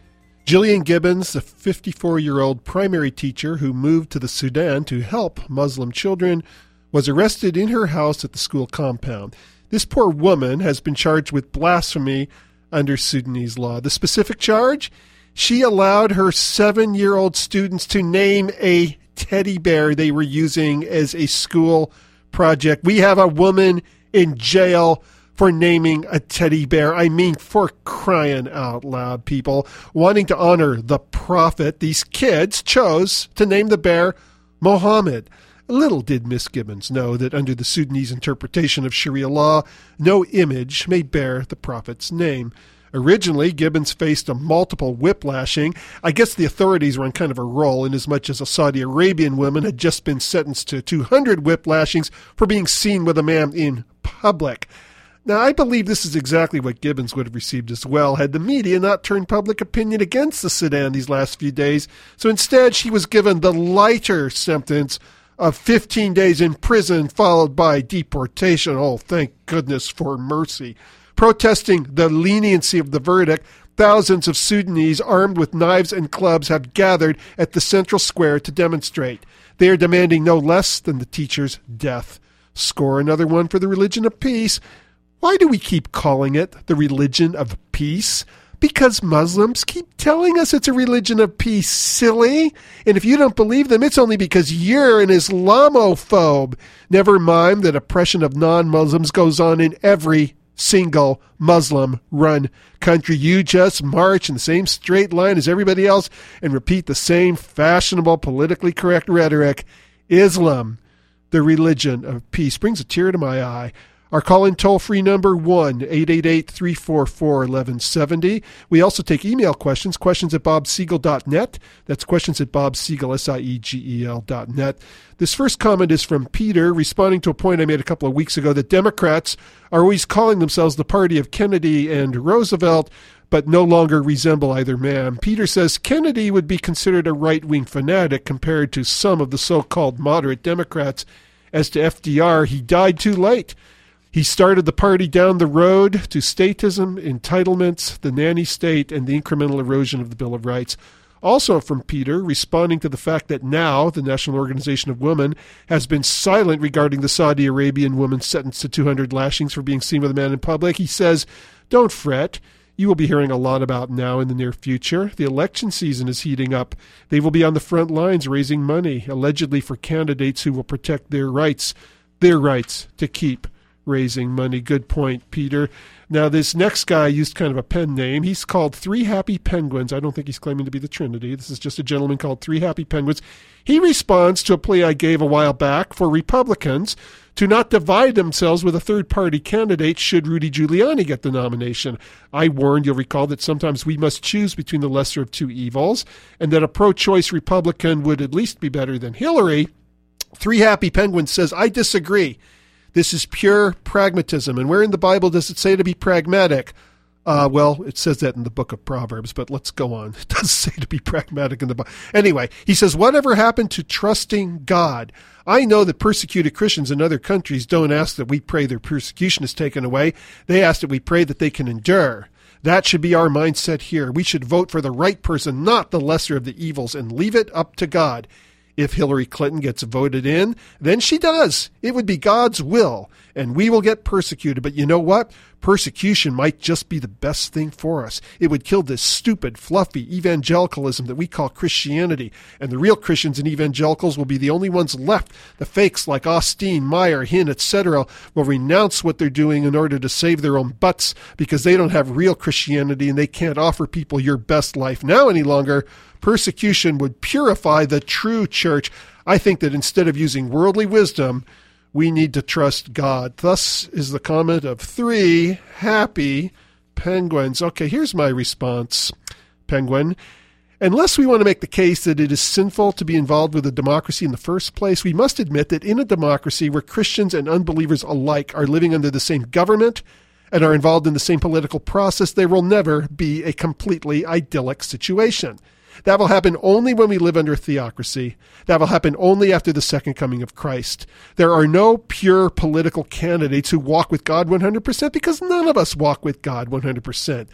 Jillian Gibbons, the fifty-four-year-old primary teacher who moved to the Sudan to help Muslim children, was arrested in her house at the school compound. This poor woman has been charged with blasphemy under Sudanese law. The specific charge? She allowed her seven-year-old students to name a teddy bear they were using as a school project. We have a woman in jail for naming a teddy bear. I mean, for crying out loud, people. Wanting to honor the prophet, these kids chose to name the bear Mohammed. Little did Miss Gibbons know that under the Sudanese interpretation of Sharia law, no image may bear the prophet's name. Originally, Gibbons faced a multiple whiplashing. I guess the authorities were on kind of a roll, inasmuch as a Saudi Arabian woman had just been sentenced to two hundred whiplashings for being seen with a man in public. Now, I believe this is exactly what Gibbons would have received as well had the media not turned public opinion against the Sudan these last few days. So instead, she was given the lighter sentence of fifteen days in prison, followed by deportation. Oh, thank goodness for mercy. Protesting the leniency of the verdict, thousands of Sudanese armed with knives and clubs have gathered at the central square to demonstrate. They are demanding no less than the teacher's death. Score another one for the religion of peace. Why do we keep calling it the religion of peace? Because Muslims keep telling us it's a religion of peace, silly. And if you don't believe them, it's only because you're an Islamophobe. Never mind that oppression of non-Muslims goes on in every single Muslim-run country. You just march in the same straight line as everybody else and repeat the same fashionable, politically correct rhetoric. Islam, the religion of peace, brings a tear to my eye. Our call-in toll-free number, one eight eight eight, three four four, one one seven zero. We also take email questions, questions at bob siegel dot net. That's questions at bob siegel, S I E G E L dot net. This first comment is from Peter, responding to a point I made a couple of weeks ago that Democrats are always calling themselves the party of Kennedy and Roosevelt, but no longer resemble either man. Peter says Kennedy would be considered a right-wing fanatic compared to some of the so-called moderate Democrats. As to F D R, he died too late. He started the party down the road to statism, entitlements, the nanny state, and the incremental erosion of the Bill of Rights. Also from Peter, responding to the fact that now the National Organization of Women has been silent regarding the Saudi Arabian woman sentenced to two hundred lashings for being seen with a man in public. He says, don't fret. You will be hearing a lot about now in the near future. The election season is heating up. They will be on the front lines raising money, allegedly for candidates who will protect their rights, their rights to keep raising money. Good point, Peter. Now, this next guy used kind of a pen name. He's called Three Happy Penguins. I don't think he's claiming to be the Trinity. This is just a gentleman called Three Happy Penguins. He responds to a plea I gave a while back for Republicans to not divide themselves with a third-party candidate should Rudy Giuliani get the nomination. I warned, you'll recall, that sometimes we must choose between the lesser of two evils, and that a pro-choice Republican would at least be better than Hillary. Three Happy Penguins says, I disagree. This is pure pragmatism. And where in the Bible does it say to be pragmatic? Uh, well, it says that in the book of Proverbs, but let's go on. It does say to be pragmatic in the Bible. Anyway, he says, whatever happened to trusting God? I know that persecuted Christians in other countries don't ask that we pray their persecution is taken away. They ask that we pray that they can endure. That should be our mindset here. We should vote for the right person, not the lesser of the evils, and leave it up to God. If Hillary Clinton gets voted in, then she does. It would be God's will, and we will get persecuted. But you know what? Persecution might just be the best thing for us. It would kill this stupid, fluffy evangelicalism that we call Christianity, and the real Christians and evangelicals will be the only ones left. The fakes like Osteen, Meyer, Hinn, et cetera will renounce what they're doing in order to save their own butts because they don't have real Christianity and they can't offer people your best life now any longer. Persecution would purify the true church. I think that instead of using worldly wisdom, we need to trust God. Thus is the comment of Three Happy Penguins. Okay, here's my response, Penguin. Unless we want to make the case that it is sinful to be involved with a democracy in the first place, we must admit that in a democracy where Christians and unbelievers alike are living under the same government and are involved in the same political process, there will never be a completely idyllic situation. That will happen only when we live under a theocracy. That will happen only after the second coming of Christ. There are no pure political candidates who walk with God one hundred percent because none of us walk with God one hundred percent.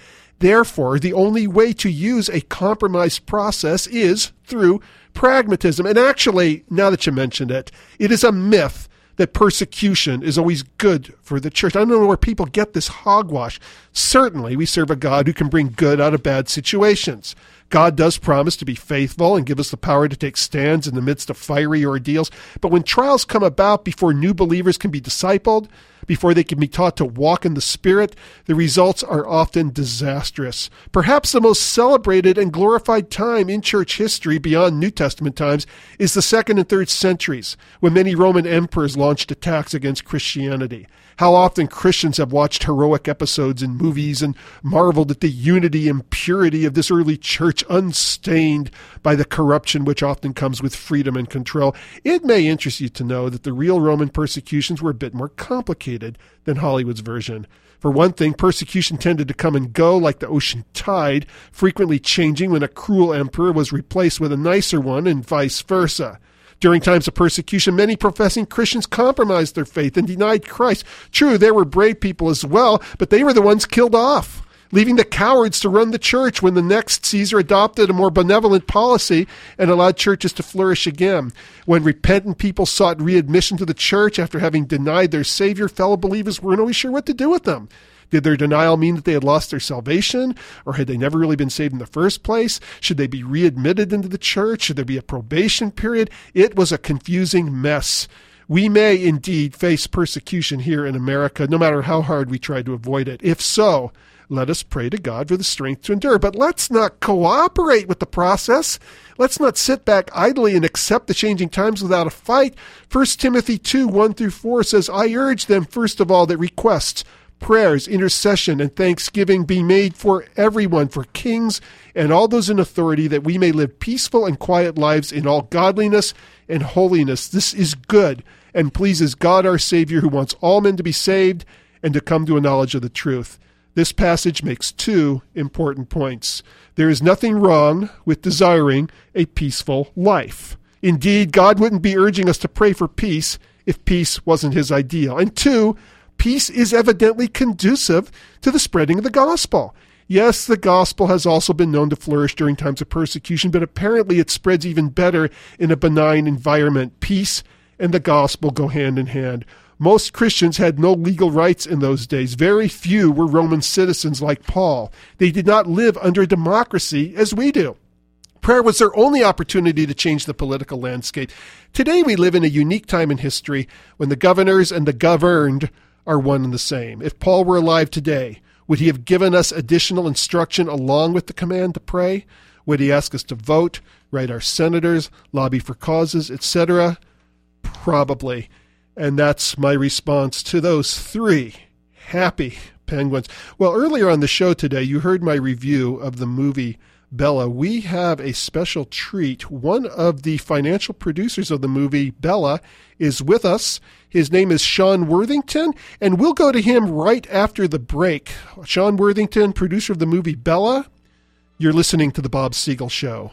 Therefore, the only way to use a compromised process is through pragmatism. And actually, now that you mentioned it, it is a myth that persecution is always good for the church. I don't know where people get this hogwash. Certainly, we serve a God who can bring good out of bad situations. God does promise to be faithful and give us the power to take stands in the midst of fiery ordeals. But when trials come about before new believers can be discipled, before they can be taught to walk in the Spirit, the results are often disastrous. Perhaps the most celebrated and glorified time in church history beyond New Testament times is the second and third centuries, when many Roman emperors launched attacks against Christianity. How often Christians have watched heroic episodes in movies and marveled at the unity and purity of this early church, unstained by the corruption which often comes with freedom and control. It may interest you to know that the real Roman persecutions were a bit more complicated than Hollywood's version. For one thing, persecution tended to come and go like the ocean tide, frequently changing when a cruel emperor was replaced with a nicer one and vice versa. During times of persecution, many professing Christians compromised their faith and denied Christ. True, there were brave people as well, but they were the ones killed off, leaving the cowards to run the church when the next Caesar adopted a more benevolent policy and allowed churches to flourish again. When repentant people sought readmission to the church after having denied their Savior, fellow believers weren't always sure what to do with them. Did their denial mean that they had lost their salvation, or had they never really been saved in the first place? Should they be readmitted into the church? Should there be a probation period? It was a confusing mess. We may indeed face persecution here in America, no matter how hard we try to avoid it. If so, let us pray to God for the strength to endure. But let's not cooperate with the process. Let's not sit back idly and accept the changing times without a fight. First Timothy two, one through four says, I urge them, first of all, that requests, prayers, intercession, and thanksgiving be made for everyone, for kings and all those in authority, that we may live peaceful and quiet lives in all godliness and holiness. This is good and pleases God our Savior, who wants all men to be saved and to come to a knowledge of the truth. This passage makes two important points. There is nothing wrong with desiring a peaceful life. Indeed, God wouldn't be urging us to pray for peace if peace wasn't his ideal. And two, peace is evidently conducive to the spreading of the gospel. Yes, the gospel has also been known to flourish during times of persecution, but apparently it spreads even better in a benign environment. Peace and the gospel go hand in hand. Most Christians had no legal rights in those days. Very few were Roman citizens like Paul. They did not live under democracy as we do. Prayer was their only opportunity to change the political landscape. Today we live in a unique time in history when the governors and the governed are one and the same. If Paul were alive today, would he have given us additional instruction along with the command to pray? Would he ask us to vote, write our senators, lobby for causes, et cetera? Probably. And that's my response to those three happy penguins. Well, earlier on the show today, you heard my review of the movie Bella. We have a special treat. One of the financial producers of the movie Bella is with us. His name is Sean Worthington, and we'll go to him right after the break. Sean Worthington, producer of the movie Bella, you're listening to The Bob Siegel Show.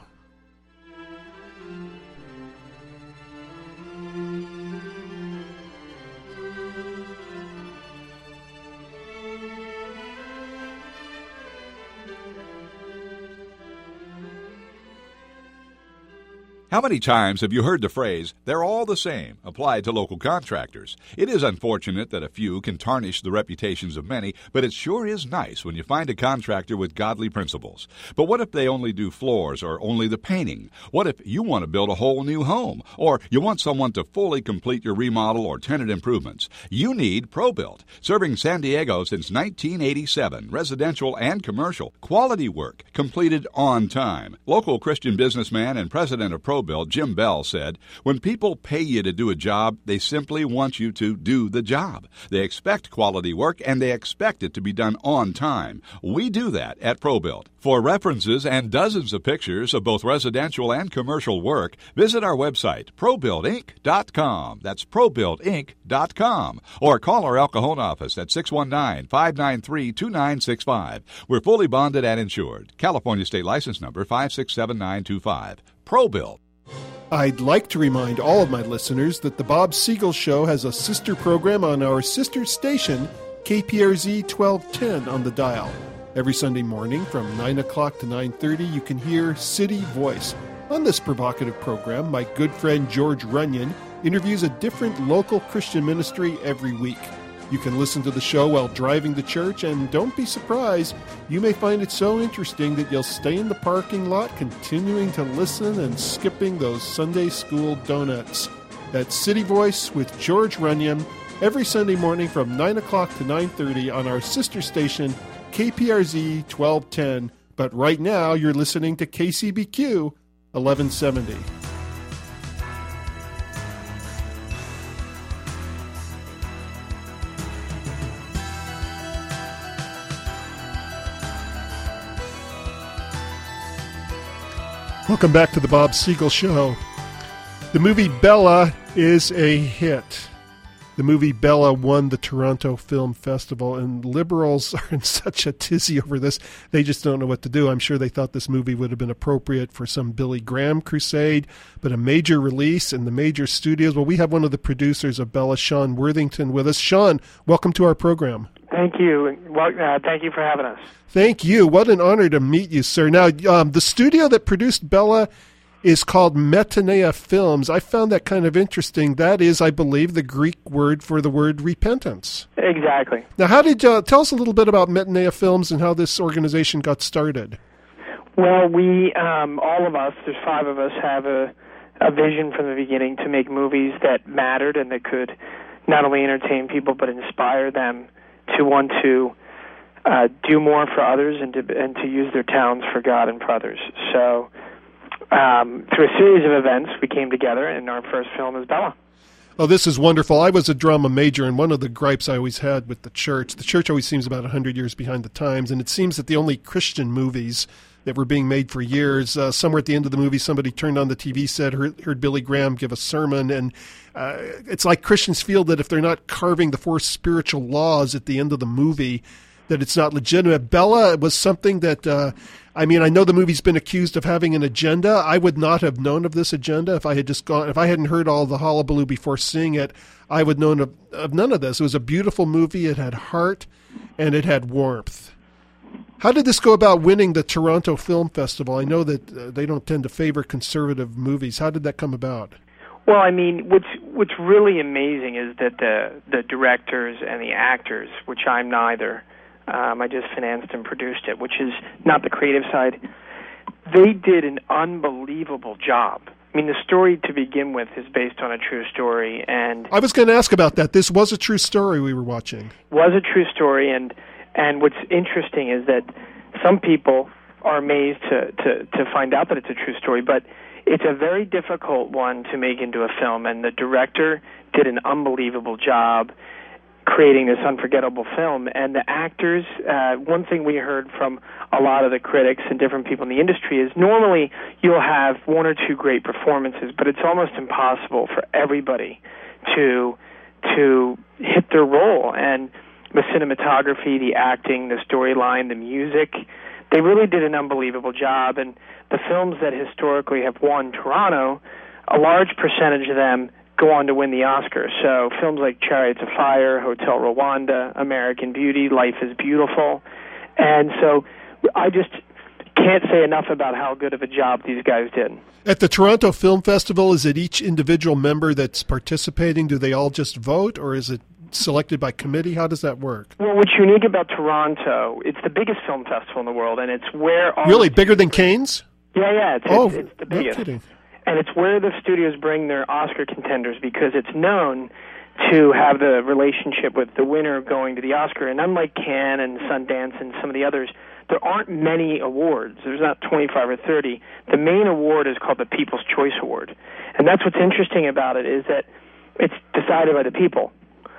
How many times have you heard the phrase, they're all the same, applied to local contractors? It is unfortunate that a few can tarnish the reputations of many, but it sure is nice when you find a contractor with godly principles. But what if they only do floors or only the painting? What if you want to build a whole new home? Or you want someone to fully complete your remodel or tenant improvements? You need ProBuilt. Serving San Diego since nineteen eighty-seven, residential and commercial, quality work, completed on time. Local Christian businessman and president of ProBuilt, Jim Bell, said, when people pay you to do a job, they simply want you to do the job. They expect quality work, and they expect it to be done on time. We do that at ProBuilt. For references and dozens of pictures of both residential and commercial work, visit our website, pro built inc dot com. That's pro built inc dot com. Or call our El Cajon office at six one nine, five nine three, two nine six five. We're fully bonded and insured. California State License Number five six seven nine two five. ProBuilt. I'd like to remind all of my listeners that the Bob Siegel Show has a sister program on our sister station, K P R Z twelve ten on the dial. Every Sunday morning from nine o'clock to nine thirty, you can hear City Voice. On this provocative program, my good friend George Runyon interviews a different local Christian ministry every week. You can listen to the show while driving to church, and don't be surprised, you may find it so interesting that you'll stay in the parking lot continuing to listen and skipping those Sunday school donuts. That's City Voice with George Runyon every Sunday morning from nine o'clock to nine thirty on our sister station, K P R Z twelve ten. But right now, you're listening to K C B Q eleven seventy. Welcome back to the Bob Siegel Show. The movie Bella is a hit. The movie Bella won the Toronto Film Festival, and liberals are in such a tizzy over this, they just don't know what to do. I'm sure they thought this movie would have been appropriate for some Billy Graham crusade, but a major release in the major studios. Well, we have one of the producers of Bella, Sean Worthington, with us. Sean, welcome to our program. Thank you. Well, uh, thank you for having us. Thank you. What an honor to meet you, sir. Now, um, the studio that produced Bella is called Metanoia Films. I found that kind of interesting. That is, I believe, the Greek word for the word repentance. Exactly. Now, how did uh, tell us a little bit about Metanoia Films and how this organization got started? Well, we, um, all of us, there's five of us, have a, a vision from the beginning to make movies that mattered and that could not only entertain people but inspire them to want to uh, do more for others and to and to use their talents for God and for others. So, um, through a series of events, we came together, and our first film is Bella. Oh, this is wonderful. I was a drama major, and one of the gripes I always had with the church, the church always seems about one hundred years behind the times, and it seems that the only Christian movies that were being made for years, uh, somewhere at the end of the movie, somebody turned on the T V set, heard, heard Billy Graham give a sermon, and uh, it's like Christians feel that if they're not carving the four spiritual laws at the end of the movie, that it's not legitimate. Bella was something that, uh, I mean, I know the movie's been accused of having an agenda. I would not have known of this agenda if I had just gone, if I hadn't heard all the hullabaloo before seeing it, I would have known of, of none of this. It was a beautiful movie. It had heart and it had warmth. How did this go about winning the Toronto Film Festival? I know that uh, they don't tend to favor conservative movies. How did that come about? Well, I mean, what's what's really amazing is that the the directors and the actors, which I'm neither, um, I just financed and produced it, which is not the creative side, they did an unbelievable job. I mean, the story to begin with is based on a true story, and I was going to ask about that. This was a true story we were watching. Was a true story, and and what's interesting is that some people are amazed to, to, to find out that it's a true story, but it's a very difficult one to make into a film, and the director did an unbelievable job creating this unforgettable film. And the actors, uh, one thing we heard from a lot of the critics and different people in the industry is normally you'll have one or two great performances, but it's almost impossible for everybody to to hit their role. And the cinematography, the acting, the storyline, the music, they really did an unbelievable job. And the films that historically have won Toronto, a large percentage of them go on to win the Oscar. So films like Chariots of Fire, Hotel Rwanda, American Beauty, Life is Beautiful. And so I just can't say enough about how good of a job these guys did. At the Toronto Film Festival, is it each individual member that's participating? Do they all just vote, or is it selected by committee? How does that work? Well, what's unique about Toronto, it's the biggest film festival in the world, and it's where all Really? Bigger than Cannes? Yeah, yeah, it's, oh, it's, it's the biggest. No kidding. And it's where the studios bring their Oscar contenders because it's known to have the relationship with the winner going to the Oscar. And unlike Cannes and Sundance and some of the others, there aren't many awards. There's not twenty-five or thirty. The main award is called the People's Choice Award. And that's what's interesting about it is that it's decided by the people.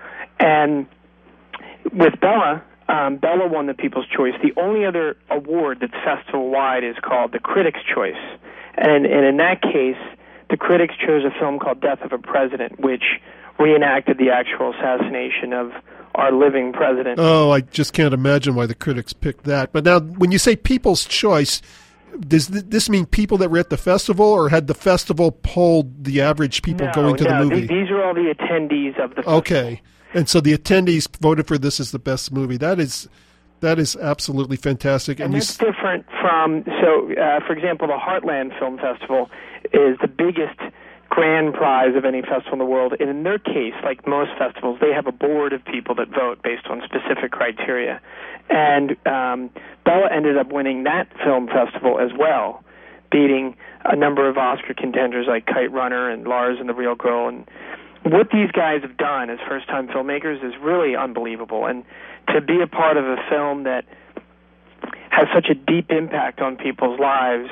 And with Bella, um, Bella won the People's Choice. The only other award that's festival-wide is called the Critics' Choice. And, and in that case, the critics chose a film called Death of a President, which reenacted the actual assassination of our living president. Oh, I just can't imagine why the critics picked that. But now, when you say People's Choice, does this mean people that were at the festival, or had the festival polled the average people no, going to no, the movie? Th- these are all the attendees of the festival. Okay. And so the attendees voted for this as the best movie. That is That is absolutely fantastic. And, and that's you... different from, so, uh, for example, the Heartland Film Festival is the biggest grand prize of any festival in the world. And in their case, like most festivals, they have a board of people that vote based on specific criteria. And um, Bella ended up winning that film festival as well, beating a number of Oscar contenders like Kite Runner and Lars and the Real Girl. And what these guys have done as first-time filmmakers is really unbelievable. And to be a part of a film that has such a deep impact on people's lives,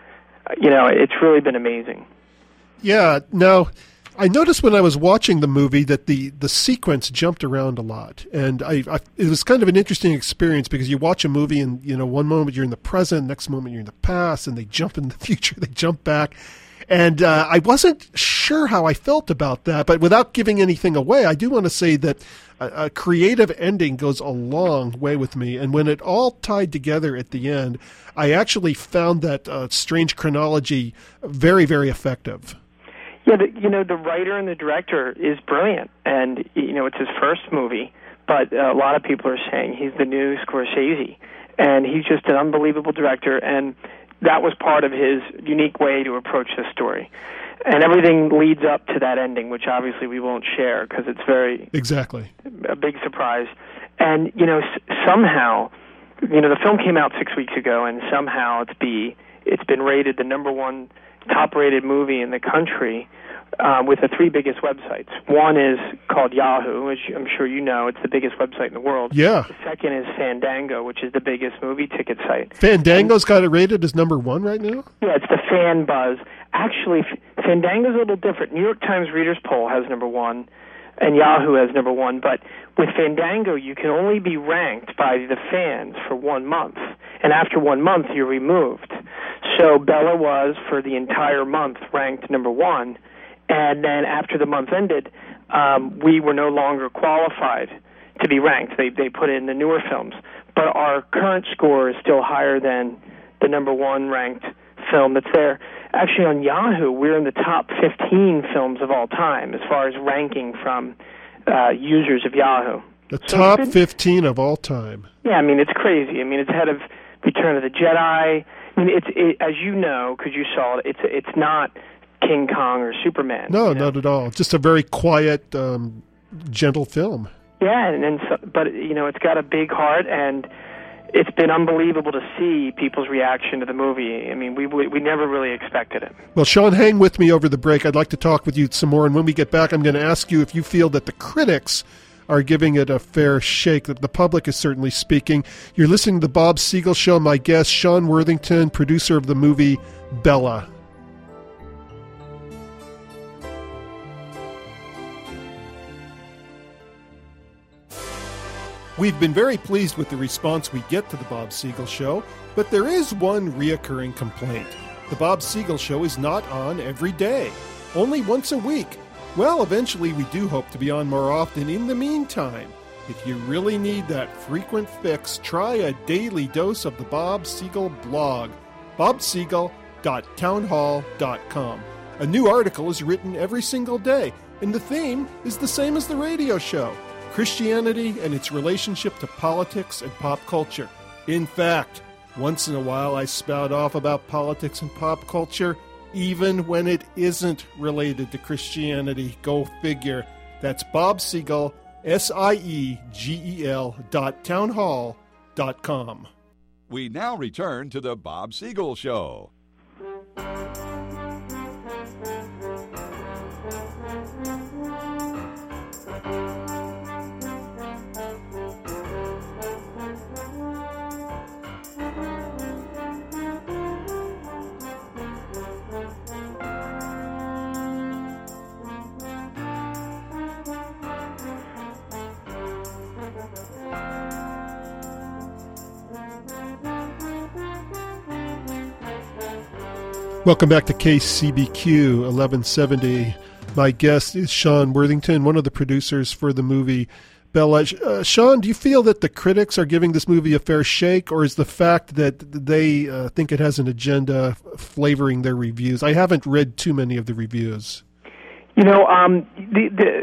you know, it's really been amazing. Yeah. Now, I noticed when I was watching the movie that the, the sequence jumped around a lot. And I, I it was kind of an interesting experience because you watch a movie and, you know, one moment you're in the present, next moment you're in the past, and they jump in the future, they jump back. And uh, I wasn't sure how I felt about that, but without giving anything away, I do want to say that a, a creative ending goes a long way with me. And when it all tied together at the end, I actually found that uh, strange chronology very, very effective. Yeah, the, you know, the writer and the director is brilliant, and, you know, it's his first movie, but a lot of people are saying he's the new Scorsese, and he's just an unbelievable director, and that was part of his unique way to approach this story. And everything leads up to that ending, which obviously we won't share because it's very... Exactly. A big surprise. And, you know, s- somehow, you know, the film came out six weeks ago, and somehow it's, be, it's been rated the number one top-rated movie in the country uh, with the three biggest websites. One is called Yahoo, which I'm sure you know. It's the biggest website in the world. Yeah. The second is Fandango, which is the biggest movie ticket site. Fandango's got it rated as number one right now? Yeah, it's the Fan Buzz. Actually, F- Fandango's a little different. New York Times Readers Poll has number one, and Yahoo has number one. But with Fandango, you can only be ranked by the fans for one month. And after one month, you're removed. So Bella was, for the entire month, ranked number one. And then after the month ended, um, we were no longer qualified to be ranked. They they put in the newer films. But our current score is still higher than the number one ranked film that's there. Actually, on Yahoo, we're in the top fifteen films of all time as far as ranking from uh, users of Yahoo. The So top it's been- fifteen of all time. Yeah, I mean, it's crazy. I mean, it's ahead of Return of the Jedi. I mean, it's it, as you know, because you saw it, it's it's not King Kong or Superman. No, you know? not at all. Just a very quiet, um, gentle film. Yeah, and, and so, but you know, it's got a big heart, and it's been unbelievable to see people's reaction to the movie. I mean, we we, we never really expected it. Well, Sean, hang with me over the break. I'd like to talk with you some more, and when we get back, I'm going to ask you if you feel that the critics are giving it a fair shake, that the public is certainly speaking. You're listening to the Bob Siegel Show. My guest, Sean Worthington, producer of the movie Bella. We've been very pleased with the response we get to the Bob Siegel Show, but there is one reoccurring complaint. The Bob Siegel Show is not on every day, only once a week. Well, eventually we do hope to be on more often. In the meantime, if you really need that frequent fix, try a daily dose of the Bob Siegel blog, bob siegel dot town hall dot com. A new article is written every single day, and the theme is the same as the radio show: Christianity and its relationship to politics and pop culture. In fact, once in a while I spout off about politics and pop culture, even when it isn't related to Christianity. Go figure. That's Bob Siegel, S I E G E L dot town hall dot com. We now return to the Bob Siegel Show. Welcome back to K C B Q eleven seventy. My guest is Sean Worthington, one of the producers for the movie Bella. Uh, Sean, do you feel that the critics are giving this movie a fair shake, or is the fact that they uh, think it has an agenda flavoring their reviews? I haven't read too many of the reviews. You know, um, the, the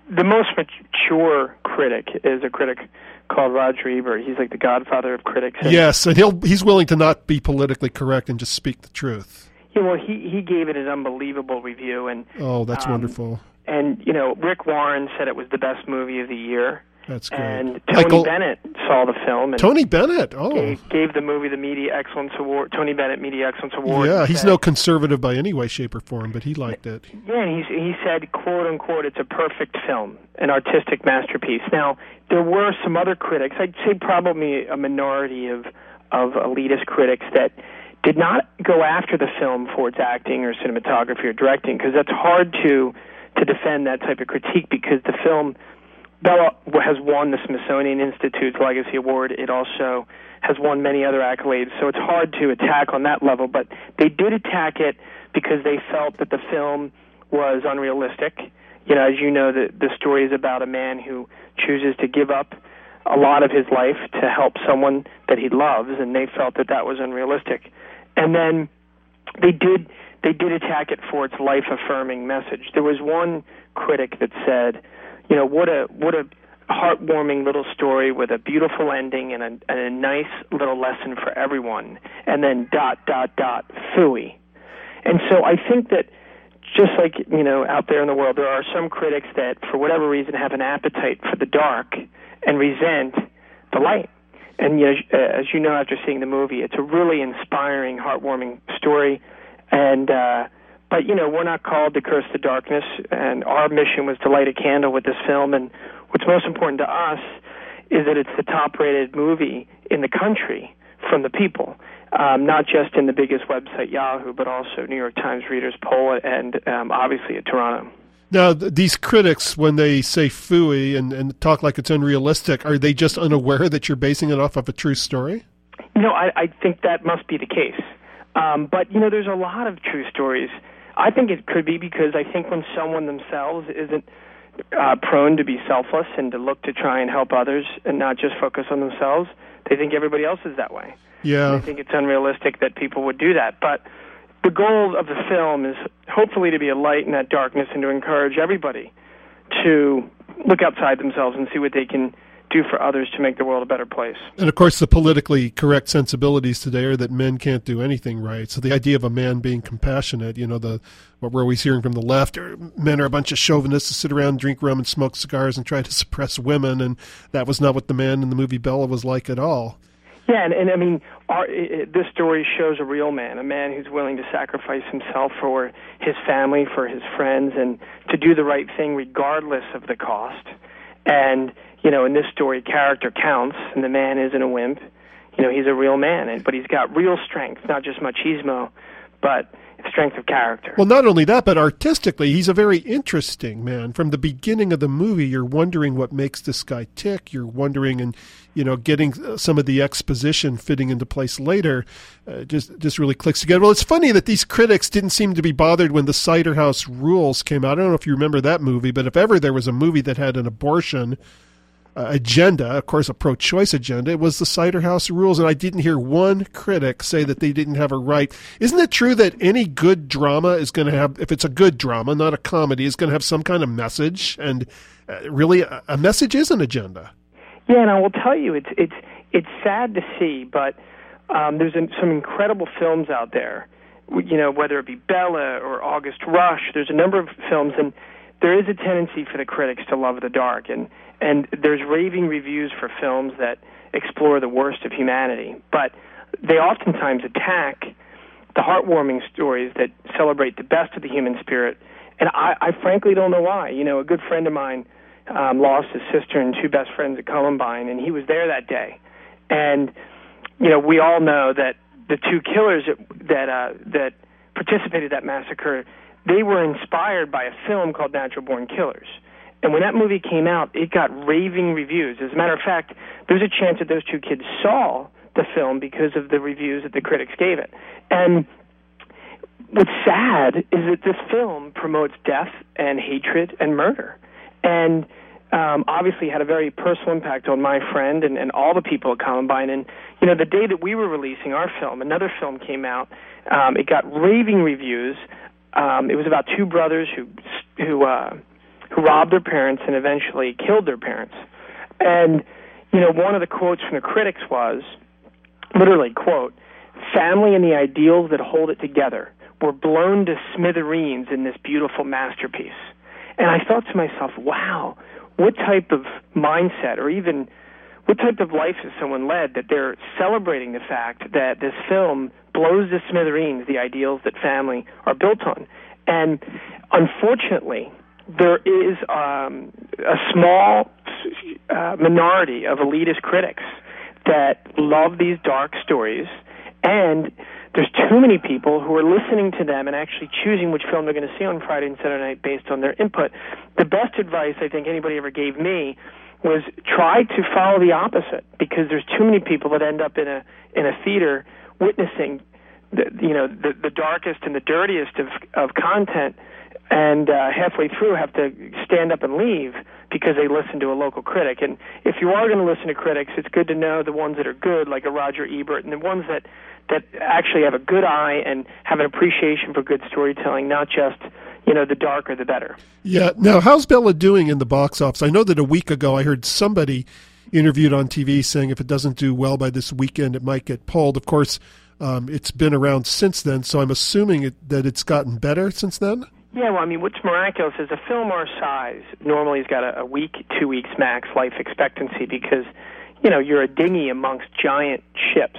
the most mature critic is a critic called Roger Ebert. He's like the godfather of critics. And yes, and he'll he's willing to not be politically correct and just speak the truth. Yeah, well, he he gave it an unbelievable review, and oh, that's um, wonderful. And you know, Rick Warren said it was the best movie of the year. That's great. And Tony Michael, Bennett saw the film. And Tony Bennett, oh, gave, gave the movie the Media Excellence Award. Tony Bennett Media Excellence Award. Yeah, he's said, no conservative by any way, shape, or form, but he liked it. Yeah, and he he said, "quote unquote," it's a perfect film, an artistic masterpiece. Now, there were some other critics. I'd say probably a minority of of elitist critics that did not go after the film for its acting or cinematography or directing, because that's hard to to defend that type of critique, because the film, Bella has won the Smithsonian Institute's Legacy Award. It also has won many other accolades, so it's hard to attack on that level. But they did attack it because they felt that the film was unrealistic. You know, as you know, the, the story is about a man who chooses to give up a lot of his life to help someone that he loves, and they felt that that was unrealistic. And then they did they did attack it for its life-affirming message. There was one critic that said, you know, what a what a heartwarming little story with a beautiful ending and a, and a nice little lesson for everyone, and then dot, dot, dot, phooey. And so I think that just like, you know, out there in the world, there are some critics that, for whatever reason, have an appetite for the dark and resent the light. And you know, as you know, after seeing the movie, it's a really inspiring, heartwarming story. And uh, but you know, we're not called to curse the darkness, and our mission was to light a candle with this film. And what's most important to us is that it's the top-rated movie in the country from the people, um, not just in the biggest website, Yahoo, but also New York Times readers poll, and um, obviously at Toronto. Now, th- these critics, when they say phooey and, and talk like it's unrealistic, are they just unaware that you're basing it off of a true story? You know, I, I think that must be the case. Um, but, you know, there's a lot of true stories. I think it could be because I think when someone themselves isn't uh, prone to be selfless and to look to try and help others and not just focus on themselves, they think everybody else is that way. Yeah. And I think it's unrealistic that people would do that. But the goal of the film is hopefully to be a light in that darkness and to encourage everybody to look outside themselves and see what they can do for others to make the world a better place. And of course, the politically correct sensibilities today are that men can't do anything right. So the idea of a man being compassionate, you know, the what we're always hearing from the left, are men are a bunch of chauvinists who sit around, drink rum, and smoke cigars and try to suppress women. And that was not what the man in the movie Bella was like at all. Yeah, and, and I mean, our, it, this story shows a real man, a man who's willing to sacrifice himself for his family, for his friends, and to do the right thing regardless of the cost. And, you know, in this story, character counts, and the man isn't a wimp. You know, he's a real man, and, but he's got real strength, not just machismo, but strength of character. Well, not only that, but artistically, he's a very interesting man. From the beginning of the movie, you're wondering what makes this guy tick. You're wondering, and you know, getting some of the exposition fitting into place later, uh, just just really clicks together. Well, it's funny that these critics didn't seem to be bothered when the Cider House Rules came out. I don't know if you remember that movie, but if ever there was a movie that had an abortion Uh, agenda, of course, a pro-choice agenda, it was the Cider House Rules, and I didn't hear one critic say that they didn't have a right. Isn't it true that any good drama is going to have, if it's a good drama, not a comedy, is going to have some kind of message, and uh, really a, a message is an agenda? Yeah, and I will tell you, it's it's it's sad to see, but um, there's an, some incredible films out there, you know, whether it be Bella or August Rush, there's a number of films, and there is a tendency for the critics to love the dark, and And there's raving reviews for films that explore the worst of humanity. But they oftentimes attack the heartwarming stories that celebrate the best of the human spirit. And I, I frankly don't know why. You know, a good friend of mine um, lost his sister and two best friends at Columbine, and he was there that day. And, you know, we all know that the two killers that, that, uh, that participated in that massacre, they were inspired by a film called Natural Born Killers. And when that movie came out, it got raving reviews. As a matter of fact, there's a chance that those two kids saw the film because of the reviews that the critics gave it. And what's sad is that this film promotes death and hatred and murder. And um, obviously had a very personal impact on my friend and, and all the people at Columbine. And, you know, the day that we were releasing our film, another film came out. Um, it got raving reviews. Um, it was about two brothers who... who uh, who robbed their parents and eventually killed their parents. And, you know, one of the quotes from the critics was, literally, quote, "Family and the ideals that hold it together were blown to smithereens in this beautiful masterpiece." And I thought to myself, wow, what type of mindset or even what type of life has someone led that they're celebrating the fact that this film blows to smithereens the ideals that family are built on. And unfortunately, there is um, a small uh, minority of elitist critics that love these dark stories, and there's too many people who are listening to them and actually choosing which film they're going to see on Friday and Saturday night based on their input. The best advice I think anybody ever gave me was try to follow the opposite, because there's too many people that end up in a in a theater witnessing the, you know the, the darkest and the dirtiest of of content, and uh, halfway through have to stand up and leave because they listen to a local critic. And if you are going to listen to critics, it's good to know the ones that are good, like a Roger Ebert, and the ones that that actually have a good eye and have an appreciation for good storytelling, not just, you know, the darker the better. Yeah. Now, how's Bella doing in the box office? I know that a week ago I heard somebody interviewed on T V saying if it doesn't do well by this weekend, it might get pulled. Of course, um, it's been around since then, so I'm assuming it, that it's gotten better since then? Yeah, well, I mean, what's miraculous is a film our size normally has got a, a week, two weeks max life expectancy because, you know, you're a dinghy amongst giant ships.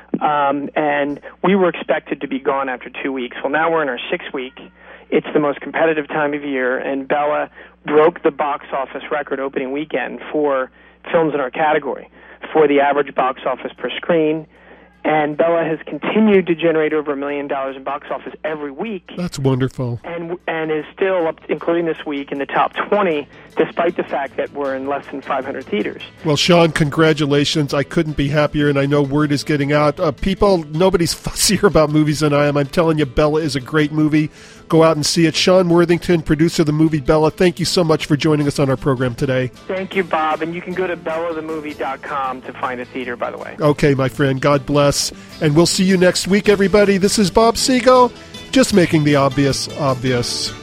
Um, and we were expected to be gone after two weeks. Well, now we're in our sixth week. It's the most competitive time of year, and Bella broke the box office record opening weekend for films in our category, for the average box office per screen. And Bella has continued to generate over a million dollars in box office every week. That's wonderful. And and is still, up, including this week, in the top twenty, despite the fact that we're in less than five hundred theaters. Well, Sean, congratulations. I couldn't be happier, and I know word is getting out. Uh, people, nobody's fussier about movies than I am. I'm telling you, Bella is a great movie. Go out and see it. Sean Worthington, producer of the movie Bella, thank you so much for joining us on our program today. Thank you, Bob. And you can go to bella the movie dot com to find a theater, by the way. Okay, my friend. God bless. And we'll see you next week, everybody. This is Bob Siegel, just making the obvious obvious.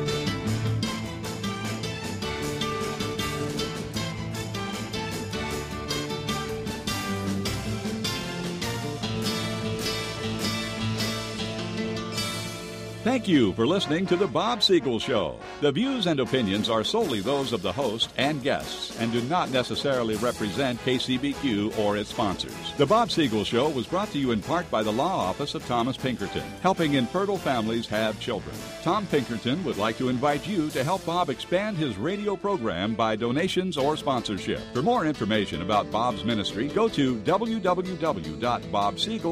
Thank you for listening to The Bob Siegel Show. The views and opinions are solely those of the host and guests and do not necessarily represent K C B Q or its sponsors. The Bob Siegel Show was brought to you in part by the Law Office of Thomas Pinkerton, helping infertile families have children. Tom Pinkerton would like to invite you to help Bob expand his radio program by donations or sponsorship. For more information about Bob's ministry, go to w w w dot bob siegel